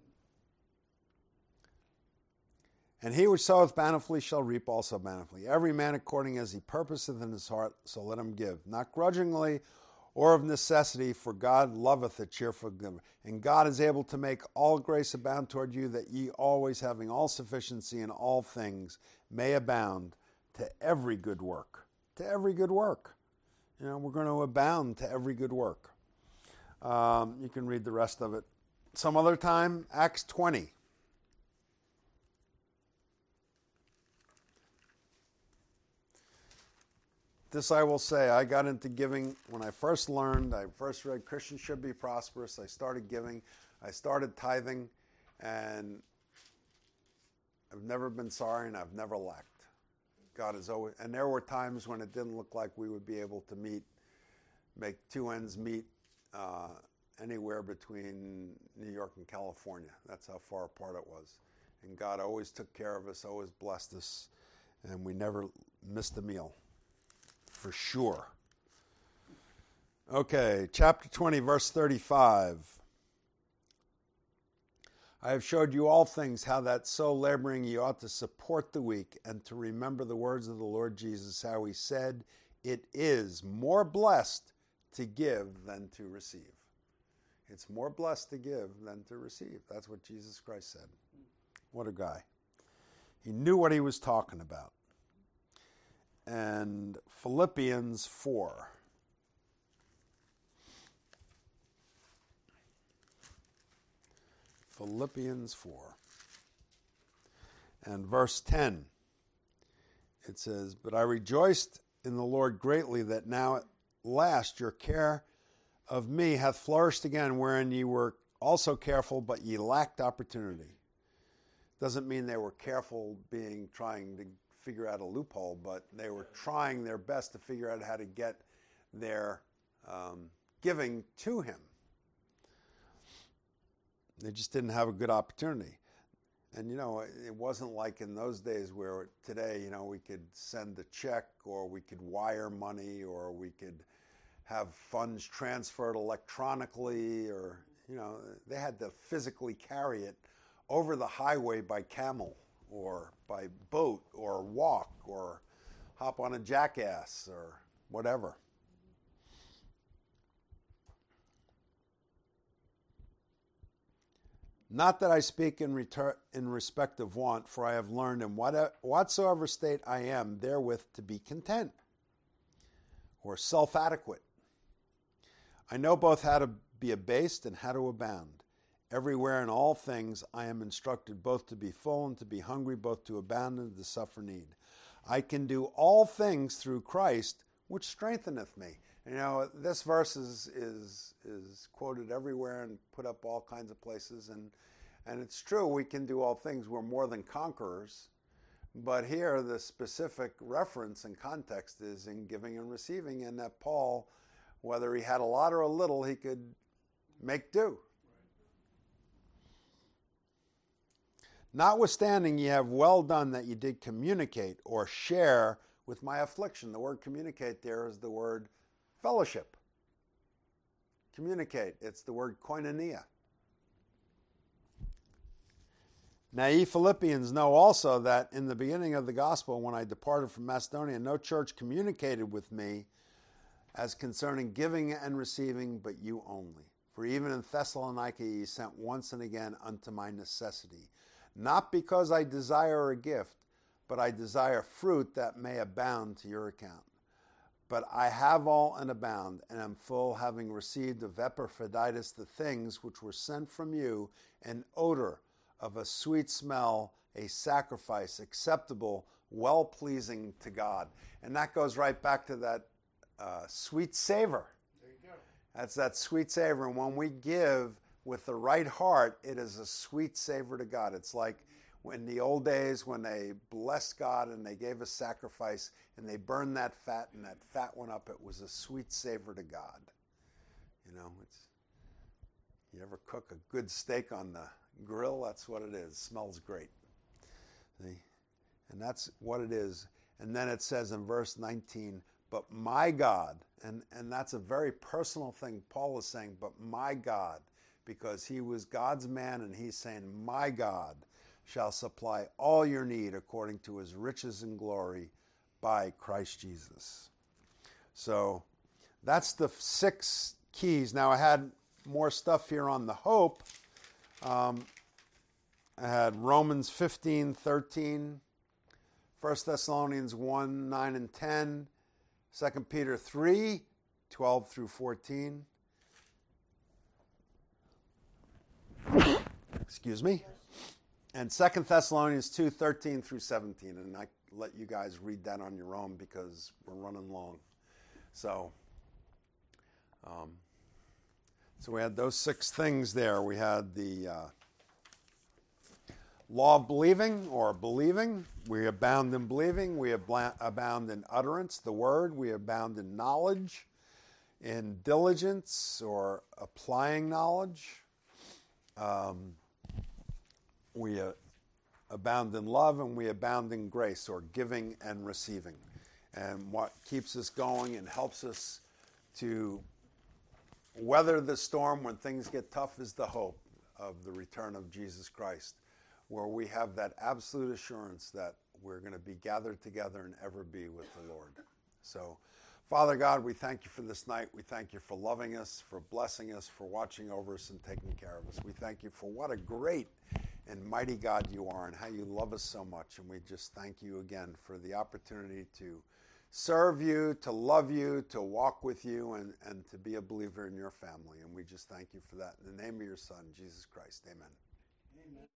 And he which soweth bountifully shall reap also bountifully. Every man according as he purposeth in his heart, so let him give. Not grudgingly or of necessity, for God loveth a cheerful giver. And God is able to make all grace abound toward you, that ye always having all sufficiency in all things may abound to every good work. To every good work. You know, we're going to abound to every good work. Um, you can read the rest of it some other time. Acts twenty. This I will say, I got into giving when I first learned. I first read Christians Should Be Prosperous. I started giving. I started tithing, and I've never been sorry, and I've never lacked. God is always, and there were times when it didn't look like we would be able to meet, make two ends meet uh, anywhere between New York and California. That's how far apart it was. And God always took care of us, always blessed us, and we never missed a meal. For sure. Okay, chapter twenty, verse thirty-five. I have showed you all things, how that so laboring ye ought to support the weak, and to remember the words of the Lord Jesus, how he said, it is more blessed to give than to receive. It's more blessed to give than to receive. That's what Jesus Christ said. What a guy. He knew what he was talking about. And Philippians four. Philippians four. And verse ten. It says, but I rejoiced in the Lord greatly that now at last your care of me hath flourished again, wherein ye were also careful, but ye lacked opportunity. Doesn't mean they were careful being trying to figure out a loophole, but they were trying their best to figure out how to get their um, giving to him. They just didn't have a good opportunity. And, you know, it wasn't like in those days where today, you know, we could send a check or we could wire money or we could have funds transferred electronically, or, you know, they had to physically carry it over the highway by camel or by boat or walk or hop on a jackass or whatever. Not that I speak in, retur- in respect of want, for I have learned in what- whatsoever state I am therewith to be content, or self-adequate. I know both how to be abased and how to abound. Everywhere in all things I am instructed both to be full and to be hungry, both to abound and to suffer need. I can do all things through Christ, which strengtheneth me. You know, this verse is is is quoted everywhere and put up all kinds of places, and and it's true, we can do all things. We're more than conquerors. But here the specific reference and context is in giving and receiving, and that Paul, whether he had a lot or a little, he could make do. Notwithstanding, ye have well done that ye did communicate or share with my affliction. The word communicate there is the word fellowship. Communicate. It's the word koinonia. Now ye Philippians know also that in the beginning of the gospel, when I departed from Macedonia, no church communicated with me as concerning giving and receiving, but you only. For even in Thessalonica ye sent once and again unto my necessity. Not because I desire a gift, but I desire fruit that may abound to your account. But I have all and abound, and am full, having received of Epaphroditus the things which were sent from you, an odor of a sweet smell, a sacrifice acceptable, well-pleasing to God. And that goes right back to that uh, sweet savor. There you go. That's that sweet savor. And when we give with the right heart, it is a sweet savor to God. It's like in the old days when they blessed God and they gave a sacrifice and they burned that fat and that fat went up. It was a sweet savor to God. You know, it's, you ever cook a good steak on the grill? That's what it is. It smells great. See? And that's what it is. And then it says in verse nineteen, but my God, and, and that's a very personal thing Paul is saying, but my God, because he was God's man, and he's saying, my God shall supply all your need according to his riches and glory by Christ Jesus. So that's the six keys. Now, I had more stuff here on the hope. Um, I had Romans fifteen, thirteen, First Thessalonians one, nine and ten, Second Peter three, twelve through fourteen. Excuse me. And Second Thessalonians two, thirteen through seventeen. And I let you guys read that on your own because we're running long. So, um, so we had those six things there. We had the uh, law of believing or believing. We abound in believing. We abound in utterance, the word. We abound in knowledge, in diligence or applying knowledge. Um, we uh, abound in love, and we abound in grace, or giving and receiving. And what keeps us going and helps us to weather the storm when things get tough is the hope of the return of Jesus Christ, where we have that absolute assurance that we're going to be gathered together and ever be with the Lord. So, Father God, we thank you for this night. We thank you for loving us, for blessing us, for watching over us and taking care of us. We thank you for what a great and mighty God you are, and how you love us so much. And we just thank you again for the opportunity to serve you, to love you, to walk with you, and, and to be a believer in your family. And we just thank you for that. In the name of your Son, Jesus Christ, amen. Amen.